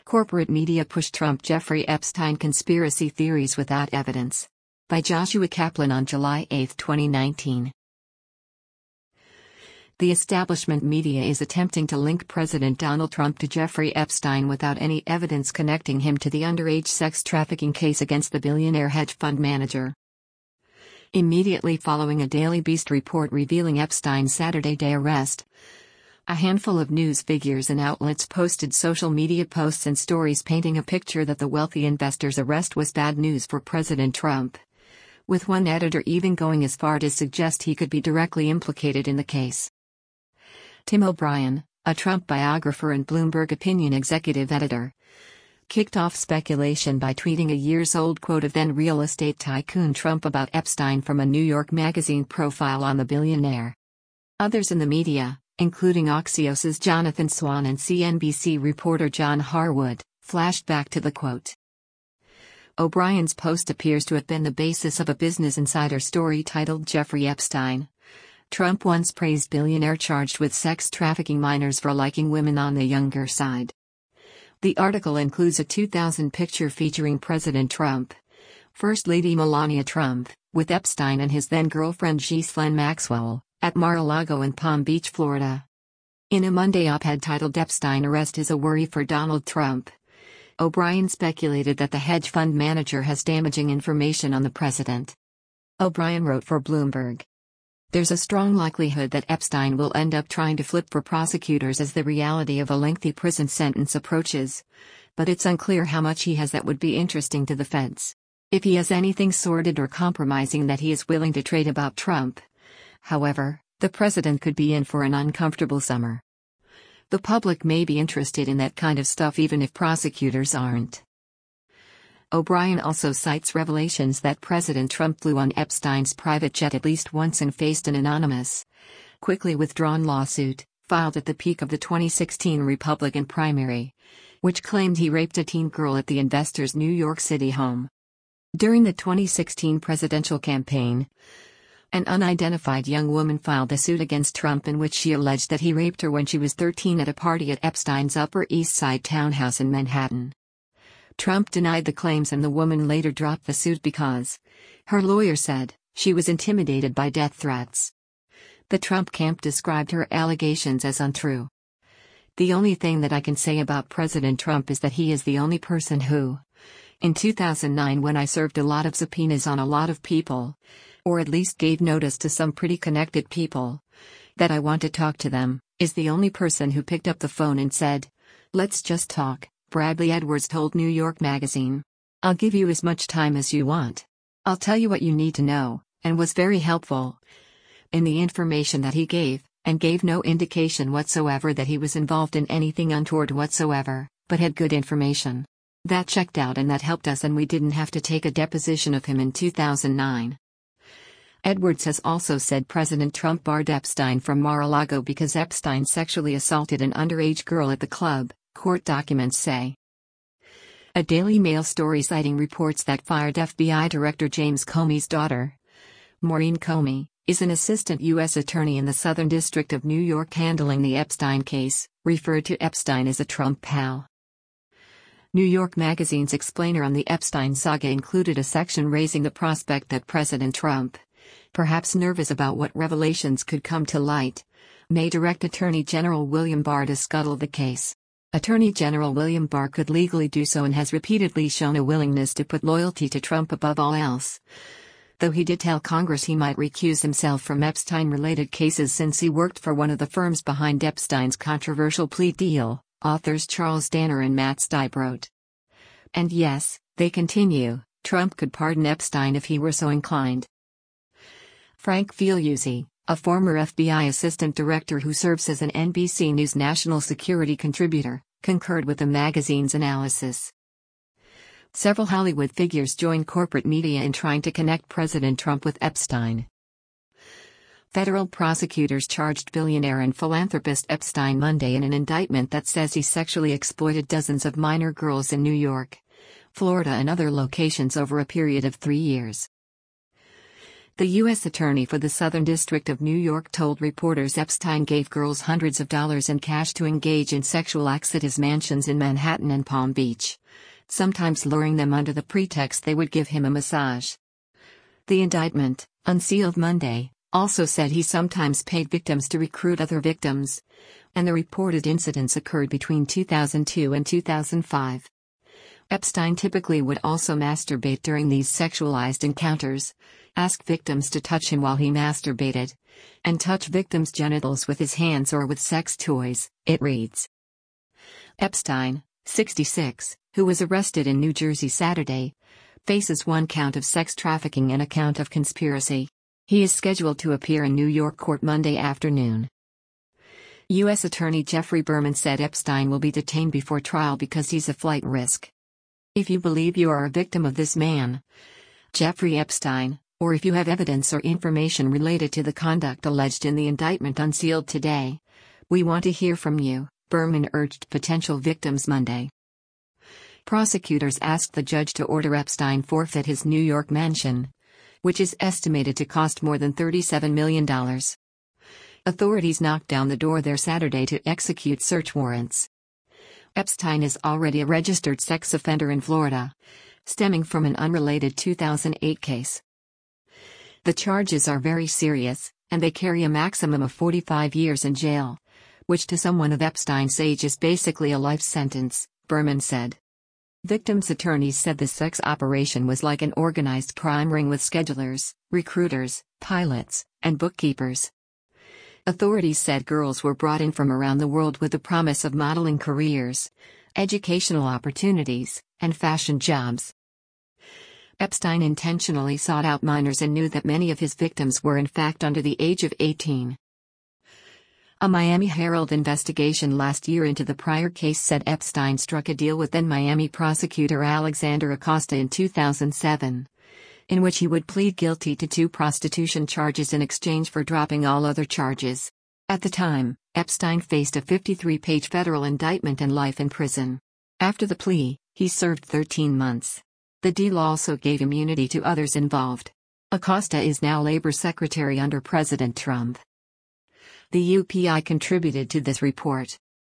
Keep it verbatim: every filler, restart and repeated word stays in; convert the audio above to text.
Corporate media push Trump Jeffrey Epstein conspiracy theories without evidence. By Joshua Kaplan on July eighth, twenty nineteen. The establishment media is attempting to link President Donald Trump to Jeffrey Epstein without any evidence connecting him to the underage sex trafficking case against the billionaire hedge fund manager. Immediately following a Daily Beast report revealing Epstein's Saturday day arrest, a handful of news figures and outlets posted social media posts and stories painting a picture that the wealthy investor's arrest was bad news for President Trump, with one editor even going as far to suggest he could be directly implicated in the case. Tim O'Brien, a Trump biographer and Bloomberg opinion executive editor, kicked off speculation by tweeting a years-old quote of then real estate tycoon Trump about Epstein from a New York Magazine profile on the billionaire. Others in the media, including Axios's Jonathan Swan and C N B C reporter John Harwood, flashed back to the quote. O'Brien's post appears to have been the basis of a Business Insider story titled Jeffrey Epstein. Trump once praised billionaire charged with sex trafficking minors for liking women on the younger side. The article includes a two thousand picture featuring President Trump, First Lady Melania Trump, with Epstein and his then-girlfriend Ghislaine Maxwell, at Mar-a-Lago in Palm Beach, Florida. In a Monday op-ed titled Epstein Arrest is a Worry for Donald Trump, O'Brien speculated that the hedge fund manager has damaging information on the president. O'Brien wrote for Bloomberg. There's a strong likelihood that Epstein will end up trying to flip for prosecutors as the reality of a lengthy prison sentence approaches, but it's unclear how much he has that would be interesting to the feds. If he has anything sordid or compromising that he is willing to trade about Trump, however, the president could be in for an uncomfortable summer. The public may be interested in that kind of stuff even if prosecutors aren't. O'Brien also cites revelations that President Trump flew on Epstein's private jet at least once and faced an anonymous, quickly withdrawn lawsuit, filed at the peak of the twenty sixteen Republican primary, which claimed he raped a teen girl at the investor's New York City home. During the twenty sixteen presidential campaign, an unidentified young woman filed a suit against Trump in which she alleged that he raped her when she was thirteen at a party at Epstein's Upper East Side townhouse in Manhattan. Trump denied the claims and the woman later dropped the suit because, her lawyer said, she was intimidated by death threats. The Trump camp described her allegations as untrue. The only thing that I can say about President Trump is that he is the only person who, in two thousand nine when I served a lot of subpoenas on a lot of people, or at least gave notice to some pretty connected people, that I want to talk to them, is the only person who picked up the phone and said, "Let's just talk," Bradley Edwards told New York Magazine. "I'll give you as much time as you want. I'll tell you what you need to know," and was very helpful in the information that he gave, and gave no indication whatsoever that he was involved in anything untoward whatsoever, but had good information. That checked out and that helped us, and we didn't have to take a deposition of him in two thousand nine. Edwards has also said President Trump barred Epstein from Mar-a-Lago because Epstein sexually assaulted an underage girl at the club, court documents say. A Daily Mail story citing reports that fired F B I Director James Comey's daughter, Maureen Comey, is an assistant U S attorney in the Southern District of New York handling the Epstein case, referred to Epstein as a Trump pal. New York Magazine's explainer on the Epstein saga included a section raising the prospect that President Trump, perhaps nervous about what revelations could come to light, may direct Attorney General William Barr to scuttle the case. Attorney General William Barr could legally do so and has repeatedly shown a willingness to put loyalty to Trump above all else, though he did tell Congress he might recuse himself from Epstein-related cases since he worked for one of the firms behind Epstein's controversial plea deal, authors Charles Danner and Matt Stipe wrote. And yes, they continue, Trump could pardon Epstein if he were so inclined. Frank Figliuzzi, a former F B I assistant director who serves as an N B C News national security contributor, concurred with the magazine's analysis. Several Hollywood figures joined corporate media in trying to connect President Trump with Epstein. Federal prosecutors charged billionaire and philanthropist Epstein Monday in an indictment that says he sexually exploited dozens of minor girls in New York, Florida and other locations over a period of three years. The U S Attorney for the Southern District of New York told reporters Epstein gave girls hundreds of dollars in cash to engage in sexual acts at his mansions in Manhattan and Palm Beach, sometimes luring them under the pretext they would give him a massage. The indictment, unsealed Monday, also said he sometimes paid victims to recruit other victims, and the reported incidents occurred between two thousand two and two thousand five. Epstein typically would also masturbate during these sexualized encounters, ask victims to touch him while he masturbated, and touch victims' genitals with his hands or with sex toys, it reads. Epstein, sixty-six, who was arrested in New Jersey Saturday, faces one count of sex trafficking and a count of conspiracy. He is scheduled to appear in New York court Monday afternoon. U S Attorney Geoffrey Berman said Epstein will be detained before trial because he's a flight risk. If you believe you are a victim of this man, Jeffrey Epstein, or if you have evidence or information related to the conduct alleged in the indictment unsealed today, we want to hear from you, Berman urged potential victims Monday. Prosecutors asked the judge to order Epstein forfeit his New York mansion, which is estimated to cost more than thirty-seven million dollars. Authorities knocked down the door there Saturday to execute search warrants. Epstein is already a registered sex offender in Florida, stemming from an unrelated two thousand eight case. The charges are very serious, and they carry a maximum of forty-five years in jail, which to someone of Epstein's age is basically a life sentence, Berman said. Victims' attorneys said the sex operation was like an organized crime ring with schedulers, recruiters, pilots, and bookkeepers. Authorities said girls were brought in from around the world with the promise of modeling careers, educational opportunities, and fashion jobs. Epstein intentionally sought out minors and knew that many of his victims were in fact under the age of eighteen. A Miami Herald investigation last year into the prior case said Epstein struck a deal with then-Miami prosecutor Alexander Acosta in two thousand seven. In which he would plead guilty to two prostitution charges in exchange for dropping all other charges. At the time, Epstein faced a fifty-three page federal indictment and life in prison. After the plea, he served thirteen months. The deal also gave immunity to others involved. Acosta is now Labor Secretary under President Trump. The U P I contributed to this report.